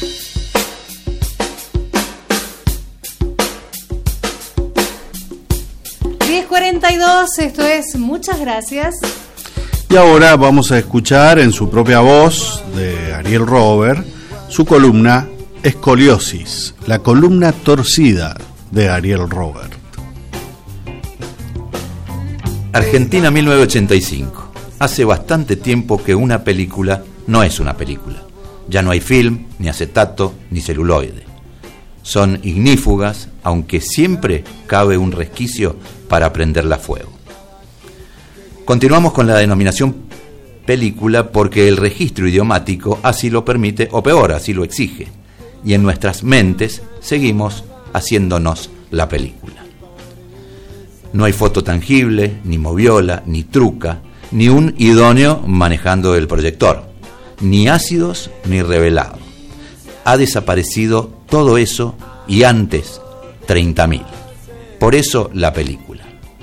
10:42, esto es Muchas Gracias. Y ahora vamos a escuchar en su propia voz de Ariel Robert su columna Escoliosis, la columna torcida de Ariel Robert. Argentina 1985. Hace bastante tiempo que una película no es una película. Ya no hay film, ni acetato, ni celuloide. Son ignífugas, aunque siempre cabe un resquicio para prenderla a fuego. Continuamos con la denominación película porque el registro idiomático así lo permite, o peor, así lo exige. Y en nuestras mentes seguimos haciéndonos la película. No hay foto tangible, ni moviola, ni truca, ni un idóneo manejando el proyector, ni ácidos, ni revelado. Ha desaparecido todo eso y antes 30.000. Por eso la película.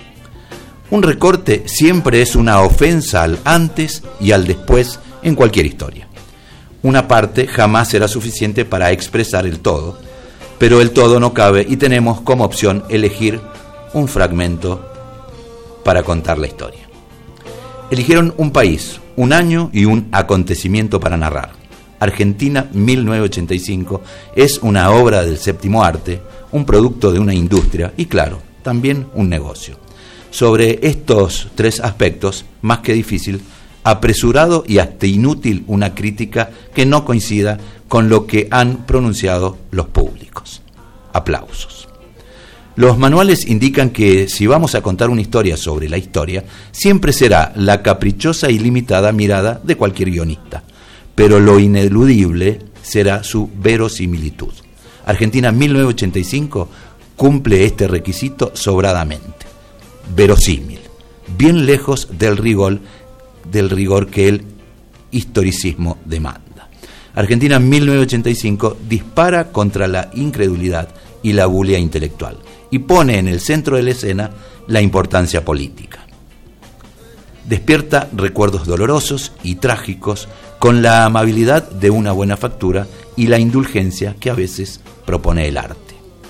Un recorte siempre es una ofensa al antes y al después en cualquier historia. Una parte jamás será suficiente para expresar el todo, pero el todo no cabe y tenemos como opción elegir un fragmento para contar la historia. Eligieron un país, un año y un acontecimiento para narrar. Argentina 1985 es una obra del séptimo arte, un producto de una industria y, claro, también un negocio. Sobre estos tres aspectos, más que difícil, apresurado y hasta inútil una crítica que no coincida con lo que han pronunciado los públicos. Aplausos. Los manuales indican que si vamos a contar una historia sobre la historia, siempre será la caprichosa y limitada mirada de cualquier guionista, pero lo ineludible será su verosimilitud. Argentina 1985 cumple este requisito sobradamente. Verosímil, bien lejos del rigor que el historicismo demanda. Argentina 1985 dispara contra la incredulidad y la bulia intelectual y pone en el centro de la escena la importancia política. Despierta recuerdos dolorosos y trágicos con la amabilidad de una buena factura y la indulgencia que a veces propone el arte.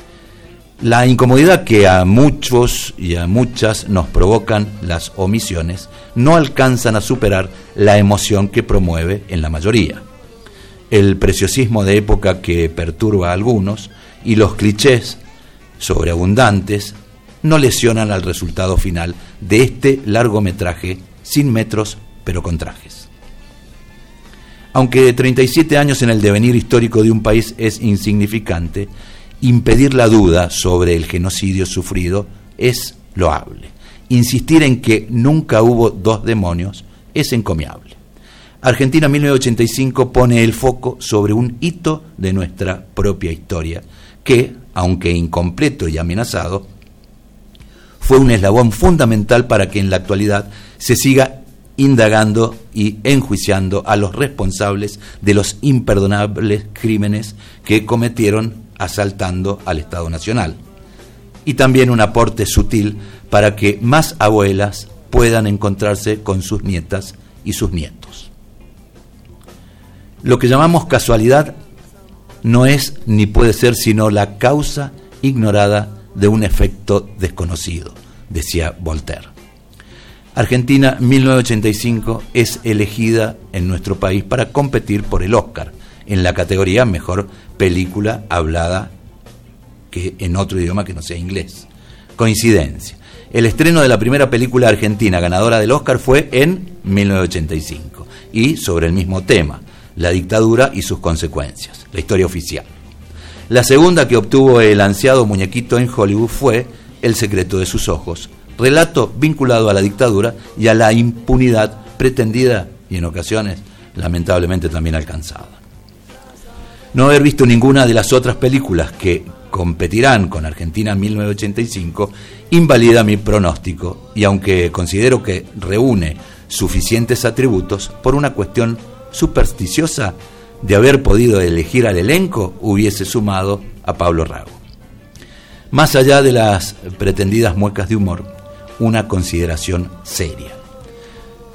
La incomodidad que a muchos y a muchas nos provocan las omisiones no alcanzan a superar la emoción que promueve en la mayoría. El preciosismo de época que perturba a algunos y los clichés sobreabundantes no lesionan al resultado final de este largometraje sin metros pero con trajes. Aunque 37 años en el devenir histórico de un país es insignificante, impedir la duda sobre el genocidio sufrido es loable. Insistir en que nunca hubo dos demonios es encomiable. Argentina 1985 pone el foco sobre un hito de nuestra propia historia que, aunque incompleto y amenazado, fue un eslabón fundamental para que en la actualidad se siga indagando y enjuiciando a los responsables de los imperdonables crímenes que cometieron asaltando al Estado Nacional. Y también un aporte sutil para que más abuelas puedan encontrarse con sus nietas y sus nietos. Lo que llamamos casualidad no es ni puede ser sino la causa ignorada de un efecto desconocido, decía Voltaire. Argentina 1985 es elegida en nuestro país para competir por el Oscar en la categoría Mejor Película Hablada que en otro idioma que no sea inglés. Coincidencia. El estreno de la primera película argentina ganadora del Oscar fue en 1985 y sobre el mismo tema, la dictadura y sus consecuencias, la historia oficial. La segunda que obtuvo el ansiado muñequito en Hollywood fue El secreto de sus ojos, relato vinculado a la dictadura y a la impunidad pretendida y en ocasiones lamentablemente también alcanzada. No haber visto ninguna de las otras películas que competirán con Argentina 1985 invalida mi pronóstico y aunque considero que reúne suficientes atributos, por una cuestión supersticiosa de haber podido elegir al elenco hubiese sumado a Pablo Rago. Más allá de las pretendidas muecas de humor, una consideración seria.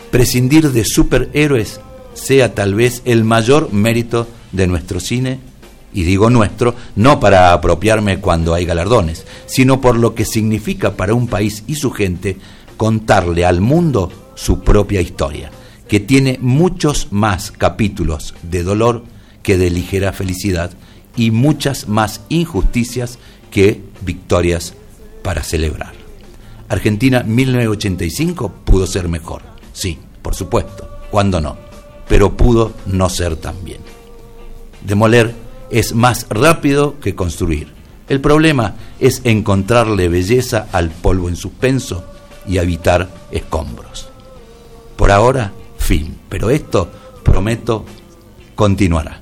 Prescindir de superhéroes sea tal vez el mayor mérito de nuestro cine Y digo nuestro, no para apropiarme cuando hay galardones, sino por lo que significa para un país y su gente contarle al mundo su propia historia, que tiene muchos más capítulos de dolor que de ligera felicidad y muchas más injusticias que victorias para celebrar. Argentina 1985 pudo ser mejor, sí, por supuesto, ¿cuándo no? Pero pudo no ser tan bien. Demoler es más rápido que construir. El problema es encontrarle belleza al polvo en suspenso y evitar escombros. Por ahora, fin, pero esto, prometo, continuará.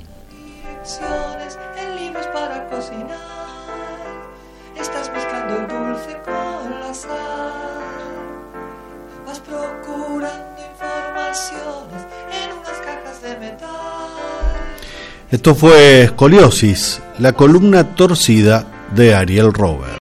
En libros para cocinar, estás mezclando el dulce con la sal, vas procurando informaciones en unas cajas de metal. Esto fue Escoliosis, la columna torcida de Ariel Robert.